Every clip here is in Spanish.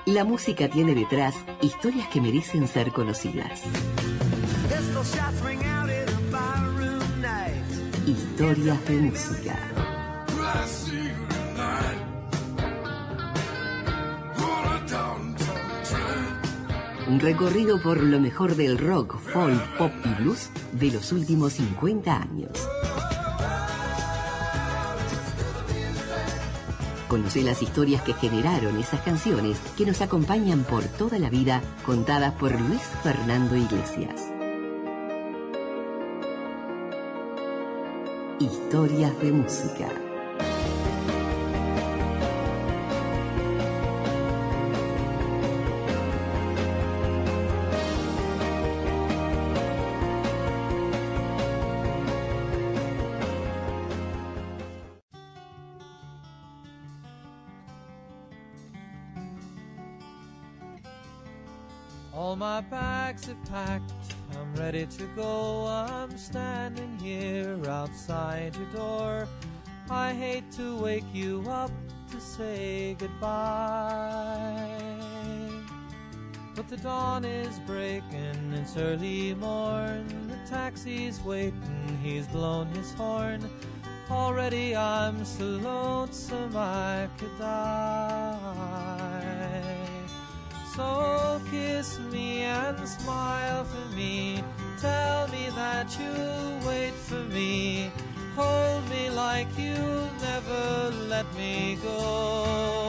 La música tiene detrás historias que merecen ser conocidas. Historias de música. Un recorrido por lo mejor del rock, folk, pop y blues de los últimos 50 años. Conoce las historias que generaron esas canciones que nos acompañan por toda la vida, contadas por Luis Fernando Iglesias. Historias de música. All my bags are packed, I'm ready to go. I'm standing here outside your door. I hate to wake you up to say goodbye, but the dawn is breaking, it's early morn. The taxi's waiting, he's blown his horn. Already I'm so lonesome I could die. So kiss me and smile for me. Tell me that you'll wait for me. Hold me like you'll never let me go.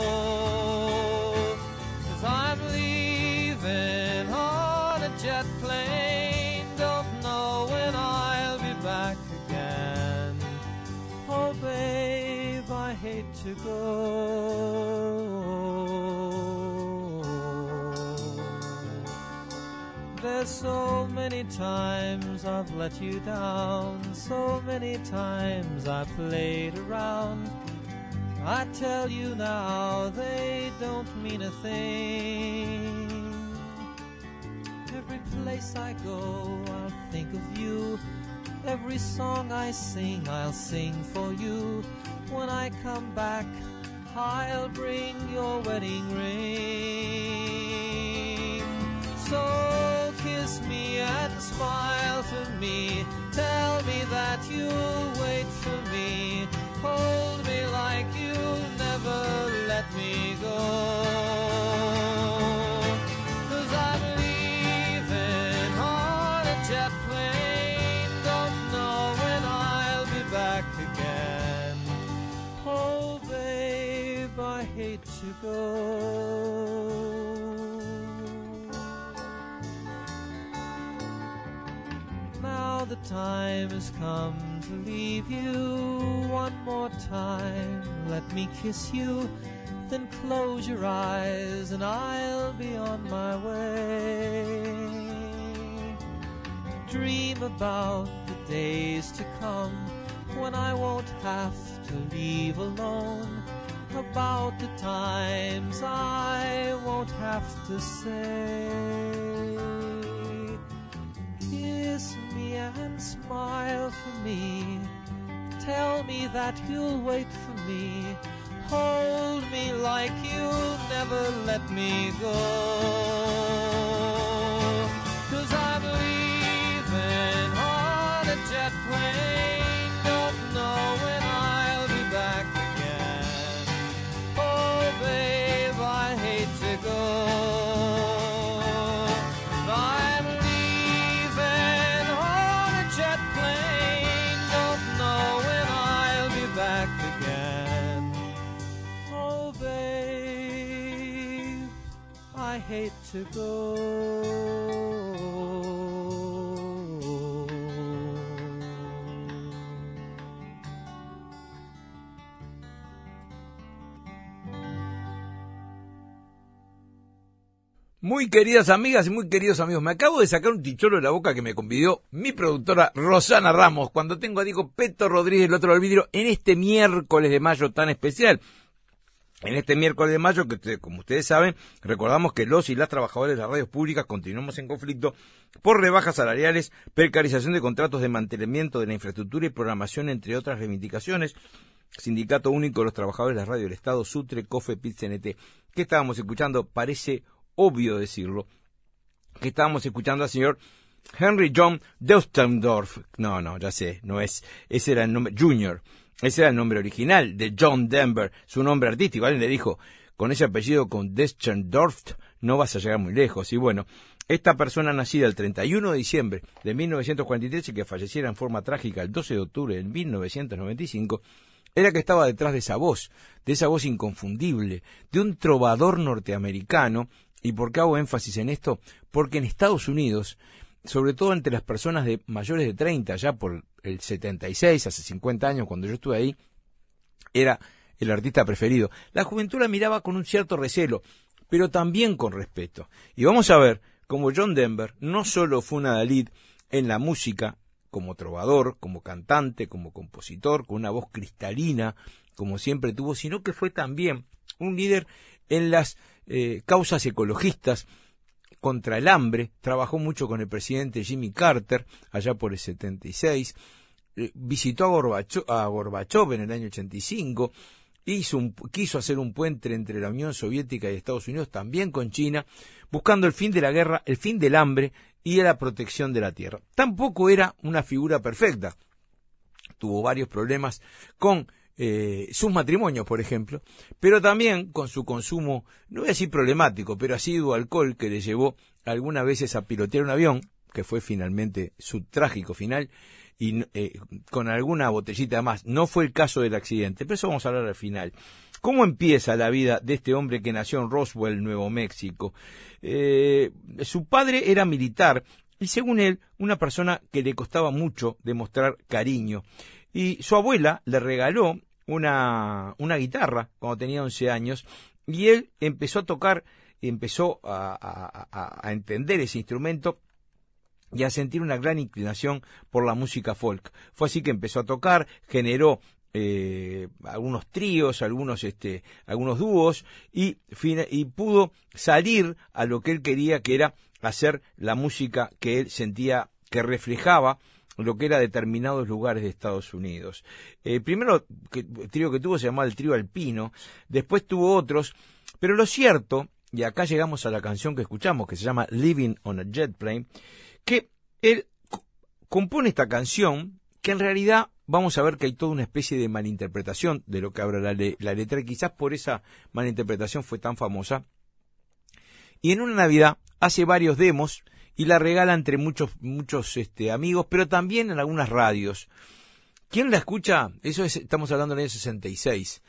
'Cause I'm leaving on a jet plane. Don't know when I'll be back again. Oh babe, I hate to go. There's so many times I've let you down, so many times I played around. I tell you now, they don't mean a thing. Every place I go, I'll think of you. Every song I sing, I'll sing for you. When I come back, I'll bring your wedding ring. So kiss me and smile for me. Tell me that you'll wait for me. Hold me like you'll never let me go. 'Cause I'm leaving on a jet plane. Don't know when I'll be back again. Oh babe, I hate to go. Now the time has come to leave you. One more time, let me kiss you. Then close your eyes and I'll be on my way. Dream about the days to come when I won't have to leave alone. About the times I won't have to say. Kiss me and smile for me. Tell me that you'll wait for me. Hold me like you'll never let me go. 'Cause I'm leaving on a jet plane. Don't know when I'll be back again. Oh babe, I hate to go. I hate to go. Muy queridas amigas y muy queridos amigos, me acabo de sacar un ticholo de la boca que me convidó mi productora Rosana Ramos cuando tengo a Diego Peto Rodríguez del otro lado del vidrio en este miércoles de mayo tan especial. En este miércoles de mayo, que como ustedes saben, recordamos que los y las trabajadores de las radios públicas continuamos en conflicto por rebajas salariales, precarización de contratos de mantenimiento de la infraestructura y programación, entre otras reivindicaciones. Sindicato Único de los Trabajadores de la Radio del Estado, SUTRE, COFE, PIT-CNT. ¿Qué estábamos escuchando? Parece obvio decirlo, que estábamos escuchando al señor Henry John Deutschendorf. No, ya sé, no es, ese era el nombre, Junior, ese era el nombre original de John Denver, su nombre artístico. Alguien le dijo, con ese apellido, con Deutschendorf, no vas a llegar muy lejos. Y bueno, esta persona nacida el 31 de diciembre de 1943 y que falleciera en forma trágica el 12 de octubre de 1995, era que estaba detrás de esa voz inconfundible, de un trovador norteamericano. ¿Y por qué hago énfasis en esto? Porque en Estados Unidos, sobre todo entre las personas de mayores de 30, ya por el 76, hace 50 años cuando yo estuve ahí, era el artista preferido. La juventud la miraba con un cierto recelo, pero también con respeto. Y vamos a ver cómo John Denver no solo fue un adalid en la música, como trovador, como cantante, como compositor, con una voz cristalina, como siempre tuvo, sino que fue también un líder en las causas ecologistas contra el hambre. Trabajó mucho con el presidente Jimmy Carter, allá por el 76, visitó a Gorbachov en el año 85, quiso hacer un puente entre la Unión Soviética y Estados Unidos, también con China, buscando el fin de la guerra, el fin del hambre y la protección de la tierra. Tampoco era una figura perfecta. Tuvo varios problemas con sus matrimonios, por ejemplo, pero también con su consumo, no voy a decir problemático, pero asiduo alcohol, que le llevó algunas veces a pilotear un avión, que fue finalmente su trágico final, y con alguna botellita más. No fue el caso del accidente, pero eso vamos a hablar al final. ¿Cómo empieza la vida de este hombre que nació en Roswell, Nuevo México? Su padre era militar y, según él, una persona que le costaba mucho demostrar cariño. Y su abuela le regaló una guitarra cuando tenía 11 años y él empezó a tocar, empezó a entender ese instrumento y a sentir una gran inclinación por la música folk. Fue así que empezó a tocar, generó algunos tríos, algunos dúos y pudo salir a lo que él quería, que era hacer la música que él sentía que reflejaba lo que era determinados lugares de Estados Unidos. Primero, el trío que tuvo se llamaba el Trío Alpino, después tuvo otros, pero lo cierto, y acá llegamos a la canción que escuchamos, que se llama Living on a Jet Plane, que él compone esta canción, que en realidad vamos a ver que hay toda una especie de malinterpretación de lo que habla la letra, y quizás por esa malinterpretación fue tan famosa. Y en una Navidad hace varios demos y la regala entre muchos amigos, pero también en algunas radios. ¿Quién la escucha? Estamos hablando del año 66.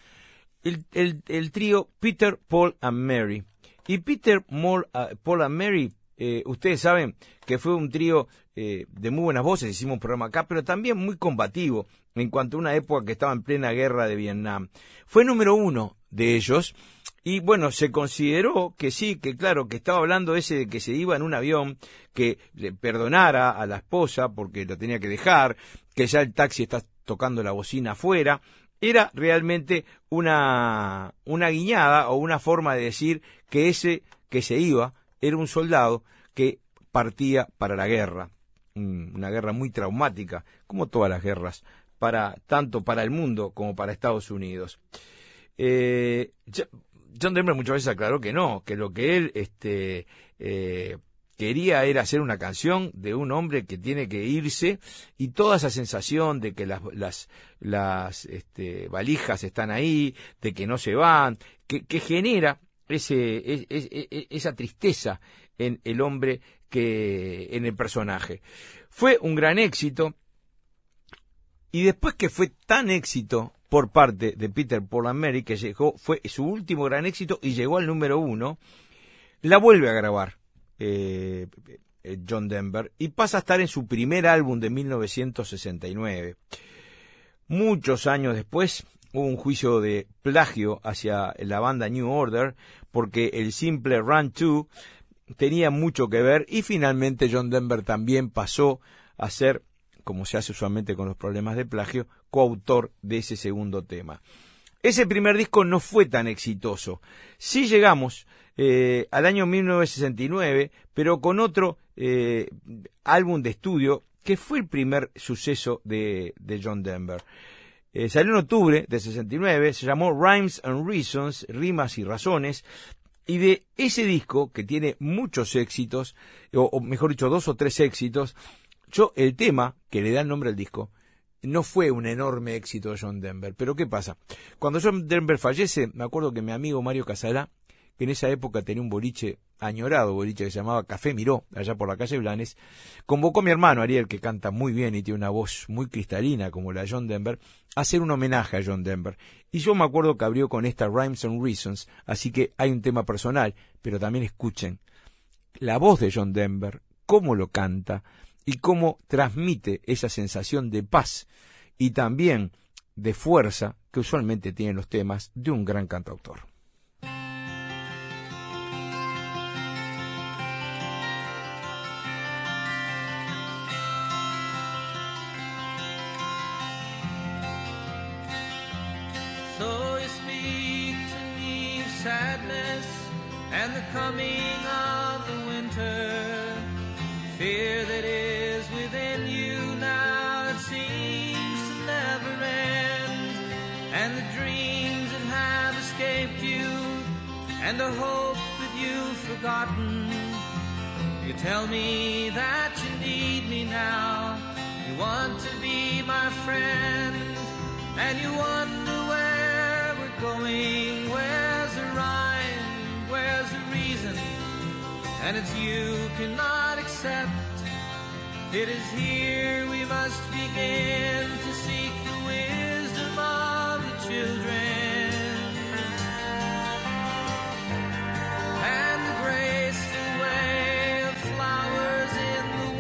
El trío Peter, Paul and Mary. Y Peter, Paul and Mary, ustedes saben que fue un trío de muy buenas voces, hicimos un programa acá, pero también muy combativo en cuanto a una época que estaba en plena guerra de Vietnam. Fue número 1 de ellos. Y bueno, se consideró que sí, que claro, que estaba hablando ese de que se iba en un avión, que le perdonara a la esposa porque lo tenía que dejar, que ya el taxi está tocando la bocina afuera. Era realmente una guiñada o una forma de decir que ese que se iba era un soldado que partía para la guerra. Una guerra muy traumática, como todas las guerras, tanto para el mundo como para Estados Unidos. John Denver muchas veces aclaró que no, que lo que él quería era hacer una canción de un hombre que tiene que irse, y toda esa sensación de que las valijas están ahí, de que no se van, que genera esa tristeza en el hombre, en el personaje. Fue un gran éxito, y después que fue tan éxito por parte de Peter, Paul and Mary, que fue su último gran éxito y llegó al número 1, la vuelve a grabar John Denver y pasa a estar en su primer álbum de 1969. Muchos años después hubo un juicio de plagio hacia la banda New Order porque el simple Run 2 tenía mucho que ver, y finalmente John Denver también pasó a ser, como se hace usualmente con los problemas de plagio, coautor de ese segundo tema. Ese primer disco no fue tan exitoso. Sí llegamos al año 1969, pero con otro álbum de estudio que fue el primer suceso de John Denver. Salió en octubre de 69, se llamó Rhymes and Reasons, Rimas y Razones, y de ese disco, que tiene muchos éxitos, o mejor dicho, 2 o 3 éxitos, el tema que le da el nombre al disco, no fue un enorme éxito de John Denver. Pero ¿qué pasa? Cuando John Denver fallece, me acuerdo que mi amigo Mario Casalá, que en esa época tenía un boliche, añorado boliche, que se llamaba Café Miró, allá por la calle Blanes, convocó a mi hermano Ariel, que canta muy bien y tiene una voz muy cristalina como la de John Denver, a hacer un homenaje a John Denver. Y yo me acuerdo que abrió con esta Rhymes and Reasons, así que hay un tema personal, pero también escuchen la voz de John Denver, cómo lo canta y cómo transmite esa sensación de paz y también de fuerza que usualmente tienen los temas de un gran cantautor. So you speak to me of sadness and the coming of the winter, fear that is within you now, it seems to never end, and the dreams that have escaped you, and the hope that you've forgotten. You tell me that you need me now, you want to be my friend, and you wonder where we're going, where's the rhyme, where's the reason, and it's you cannot accept. It is here we must begin to seek the wisdom of the children, and the graceful way of flowers in the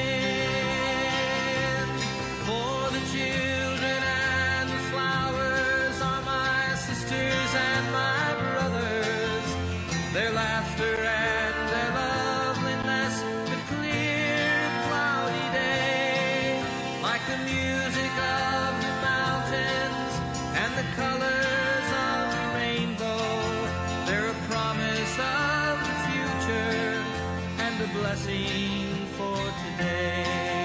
wind. For the children and the flowers are my sisters and my brothers, their laughter and their loveliness, the clear cloudy day, like the music of the mountains and the colors of the rainbow. They're a promise of the future and a blessing for today.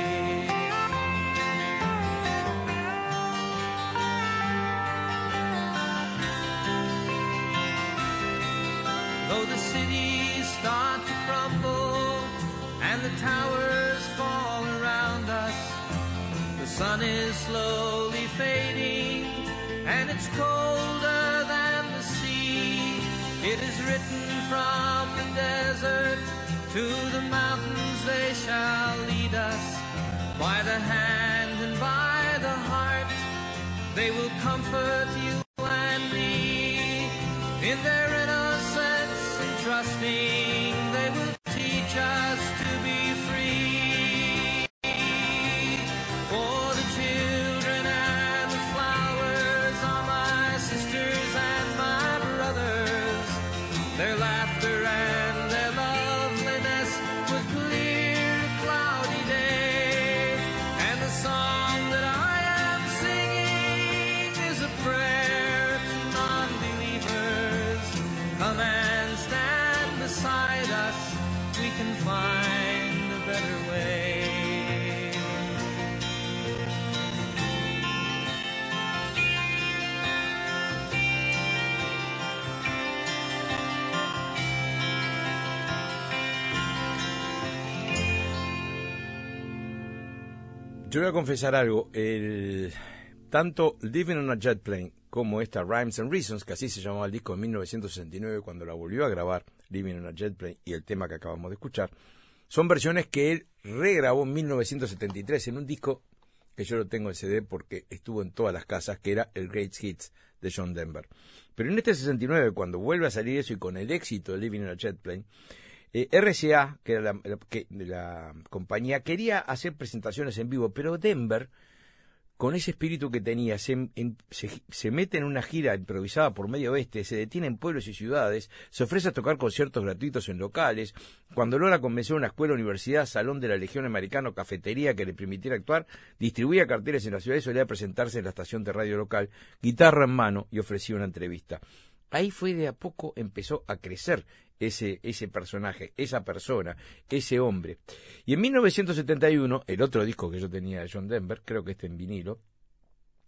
Though the cities start to crumble and the towers fall around us, the sun is slowly fading and it's colder than the sea. It is written from the desert to the mountains, they shall lead us by the hand and by the heart. They will comfort you and me in their innocence and trusting. They will teach us to be free. For the children and the flowers are my sisters and my brothers, their laughter and their loveliness was clear cloudy day, and the song that I am singing is a prayer to non-believers. Come and stand beside us, we can find a better way. Yo voy a confesar algo, tanto Living on a Jet Plane como esta Rhymes and Reasons, que así se llamaba el disco en 1969 cuando la volvió a grabar, Living on a Jet Plane, y el tema que acabamos de escuchar, son versiones que él regrabó en 1973 en un disco que yo lo tengo en CD porque estuvo en todas las casas, que era el Great Hits de John Denver. Pero en este 69, cuando vuelve a salir eso y con el éxito de Living on a Jet Plane, RCA, que era la compañía, quería hacer presentaciones en vivo, pero Denver, con ese espíritu que tenía, se mete en una gira improvisada por medio oeste, se detiene en pueblos y ciudades, se ofrece a tocar conciertos gratuitos en locales. Cuando logra convencer a una escuela, universidad, salón de la Legión Americana, cafetería que le permitiera actuar, distribuía carteles en la ciudad y solía presentarse en la estación de radio local, guitarra en mano, y ofrecía una entrevista. Ahí fue de a poco, empezó a crecer ese personaje, esa persona, ese hombre. Y en 1971, el otro disco que yo tenía de John Denver, creo que en vinilo,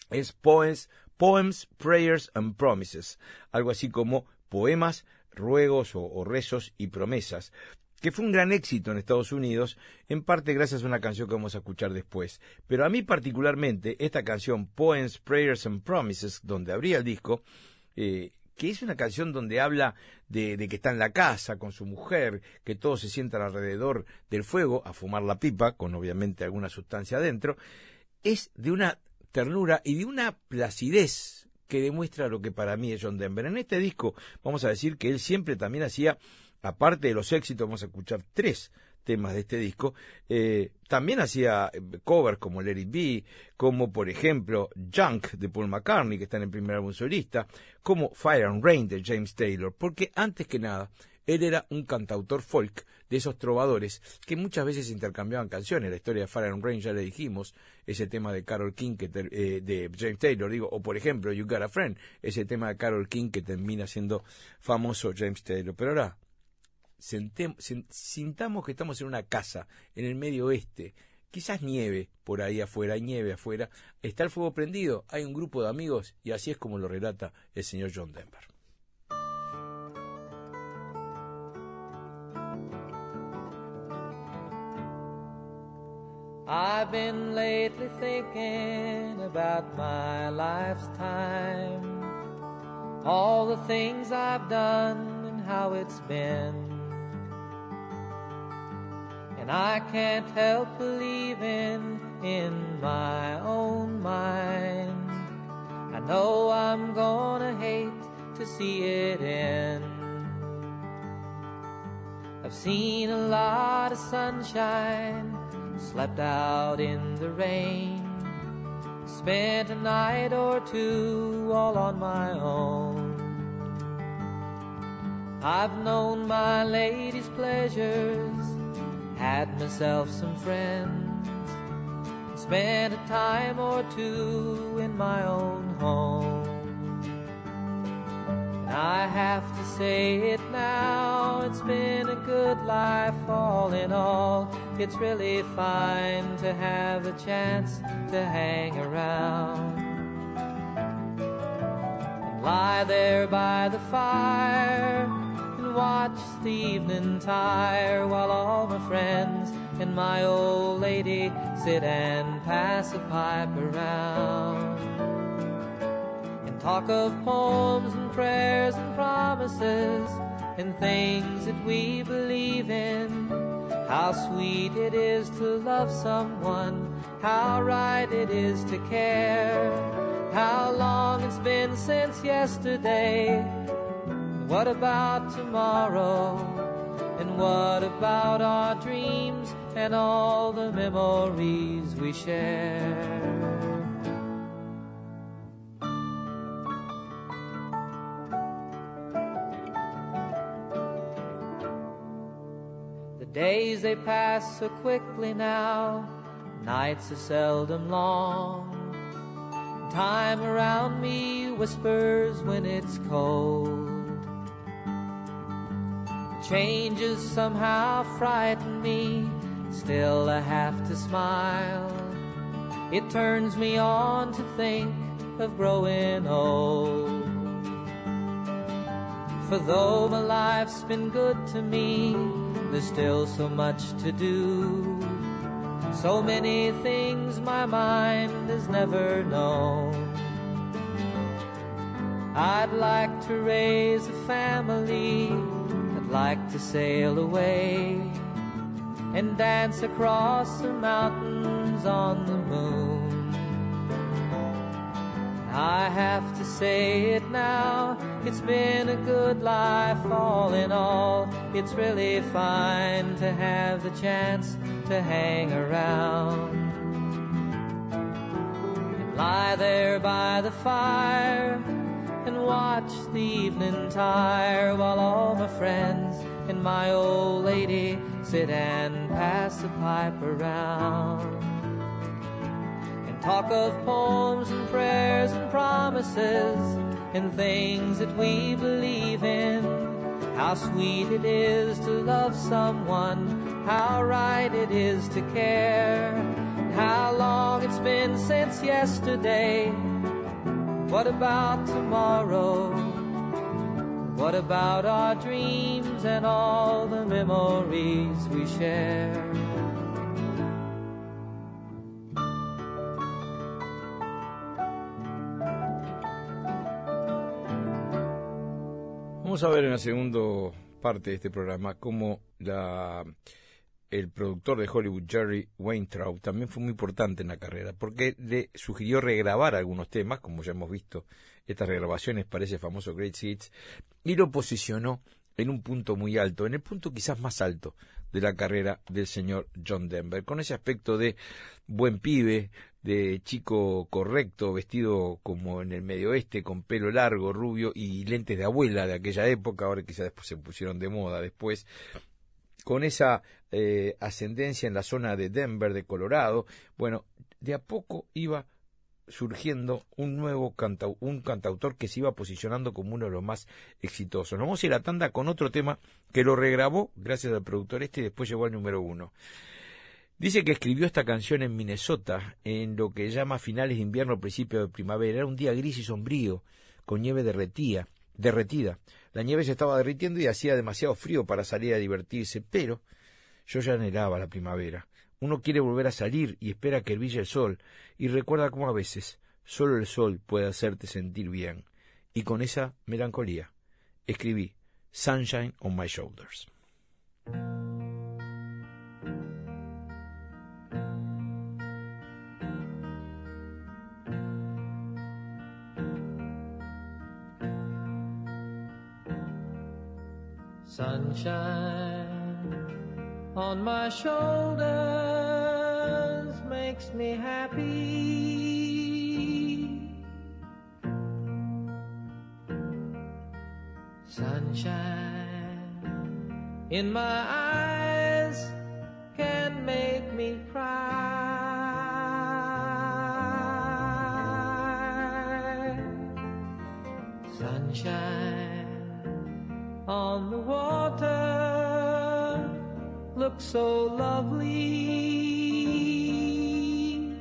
Es Poems, Prayers and Promises, algo así como poemas, ruegos o rezos y promesas, que fue un gran éxito en Estados Unidos, en parte gracias a una canción que vamos a escuchar después. Pero a mí particularmente, esta canción, Poems, Prayers and Promises, donde abría el disco, que es una canción donde habla de que está en la casa con su mujer, que todos se sientan alrededor del fuego a fumar la pipa, con obviamente alguna sustancia adentro, es de una ternura y de una placidez que demuestra lo que para mí es John Denver. En este disco vamos a decir que él siempre también hacía, aparte de los éxitos, vamos a escuchar 3 temas de este disco, también hacía covers como Let It Be, como por ejemplo Junk de Paul McCartney, que está en el primer álbum solista, como Fire and Rain de James Taylor, porque antes que nada él era un cantautor folk, de esos trovadores que muchas veces intercambiaban canciones. La historia de Fire and Rain ya le dijimos, ese tema de Carole King, de James Taylor, digo, o por ejemplo You Got a Friend, ese tema de Carole King que termina siendo famoso James Taylor. Pero ahora sintamos que estamos en una casa en el medio oeste, quizás nieve por ahí afuera, hay nieve afuera, está el fuego prendido, hay un grupo de amigos, y así es como lo relata el señor John Denver. I've been lately thinking about my life's time, all the things I've done and how it's been. And I can't help believing in my own mind, I know I'm gonna hate to see it end. I've seen a lot of sunshine, slept out in the rain, spent a night or two all on my own. I've known my lady's pleasures, had myself some friends, spent a time or two in my own home. And I have to say it now, it's been a good life all in all. It's really fine to have a chance to hang around and lie there by the fire and watch the evening tire while all my friends and my old lady sit and pass a pipe around and talk of poems and prayers and promises and things that we believe in. How sweet it is to love someone, how right it is to care, how long it's been since yesterday, what about tomorrow, and what about our dreams and all the memories we share. Days they pass so quickly now, nights are seldom long. Time around me whispers when it's cold. Changes somehow frighten me, still I have to smile. It turns me on to think of growing old. For though my life's been good to me, there's still so much to do, so many things my mind has never known. I'd like to raise a family, I'd like to sail away and dance across the mountains on the moon. I have to say it now, it's been a good life all in all. It's really fine to have the chance to hang around and lie there by the fire and watch the evening tire while all my friends and my old lady sit and pass the pipe around. Talk of poems and prayers and promises and things that we believe in. How sweet it is to love someone, how right it is to care. How long it's been since yesterday, What about tomorrow? What about our dreams and all the memories we share? Vamos a ver en la segunda parte de este programa cómo el productor de Hollywood, Jerry Weintraub, también fue muy importante en la carrera, porque le sugirió regrabar algunos temas, como ya hemos visto, estas regrabaciones para ese famoso Great Hits, y lo posicionó en un punto muy alto, en el punto quizás más alto de la carrera del señor John Denver, con ese aspecto de buen pibe, de chico correcto, vestido como en el medio oeste, con pelo largo, rubio y lentes de abuela de aquella época, ahora quizás después se pusieron de moda después, con esa ascendencia en la zona de Denver, de Colorado. Bueno, de a poco iba surgiendo un nuevo cantautor que se iba posicionando como uno de los más exitosos. Nos vamos a ir a la tanda con otro tema que lo regrabó gracias al productor y después llegó al número 1. Dice que escribió esta canción en Minnesota, en lo que llama finales de invierno, principio de primavera. Era un día gris y sombrío, con nieve derretida. La nieve se estaba derritiendo y hacía demasiado frío para salir a divertirse, pero yo ya anhelaba la primavera. Uno quiere volver a salir y espera que brille el sol, y recuerda cómo a veces solo el sol puede hacerte sentir bien. Y con esa melancolía escribí Sunshine on My Shoulders. Sunshine on my shoulders makes me happy. Sunshine in my eyes can make me cry. Sunshine on the water looks so lovely.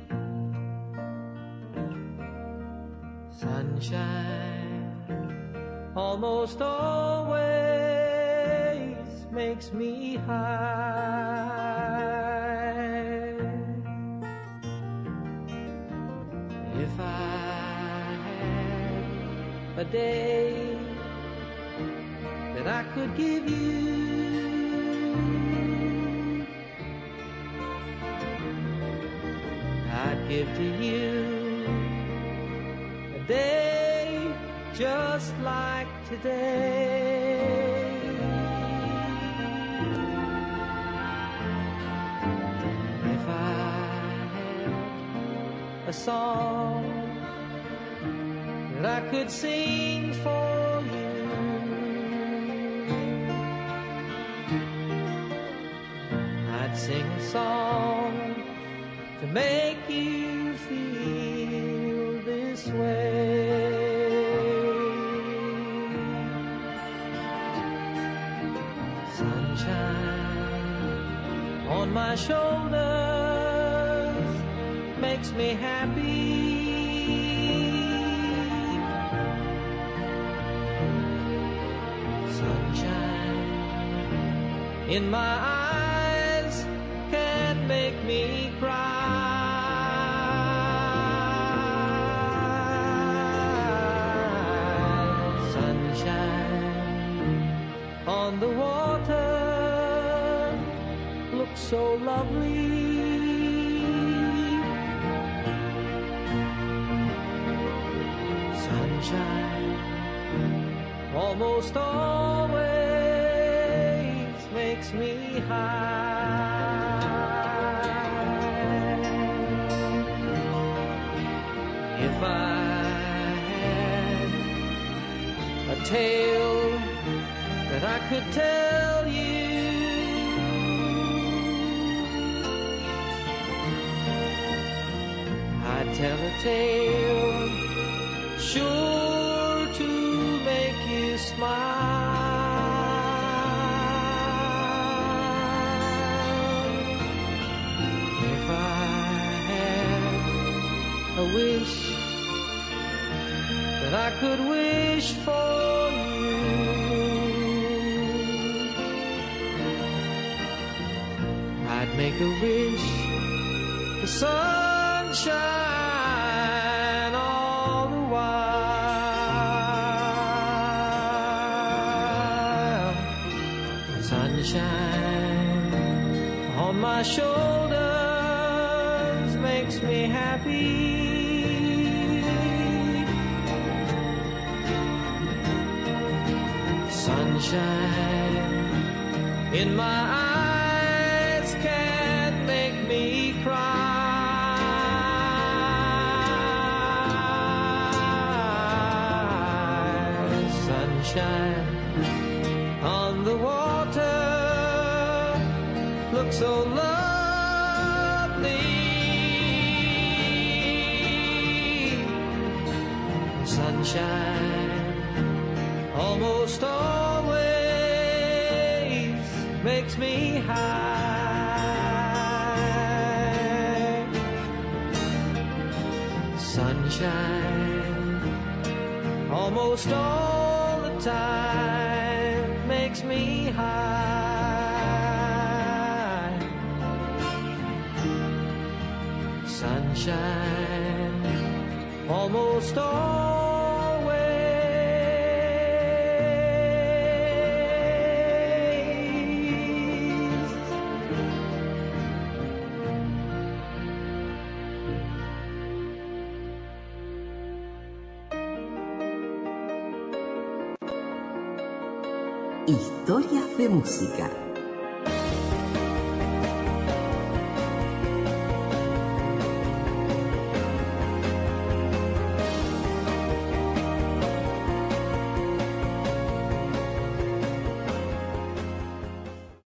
Sunshine almost always makes me high. If I had a day that I could give you, I'd give to you a day just like today. If I had a song that I could sing for you, sing a song to make you feel this way. Sunshine on my shoulders makes me happy. Sunshine in my eyes make me cry. Sunshine on the water looks so lovely. Sunshine almost always makes me high. If I had a tale that I could tell you, I'd tell a tale sure to make you smile. If I had a wish I could wish for you. I'd make a wish for sunshine all the while. Sunshine on my shoulders makes me happy. Sunshine in my eyes can't make me cry. Sunshine on the water looks so lovely. Sunshine almost always makes me high. Sunshine almost all the time makes me high. Sunshine almost always. Historias de música.